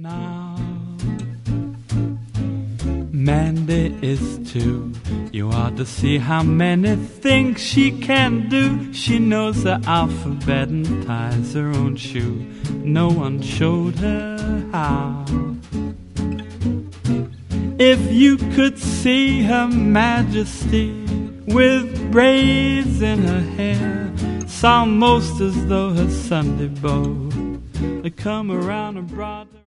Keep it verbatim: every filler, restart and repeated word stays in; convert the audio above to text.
now. Mandy is two. You ought to see how many things she can do. She knows the alphabet and ties her own shoe. No one showed her how. If you could see Her Majesty with braids in her hair, it's almost as though her Sunday beau had come around and brought her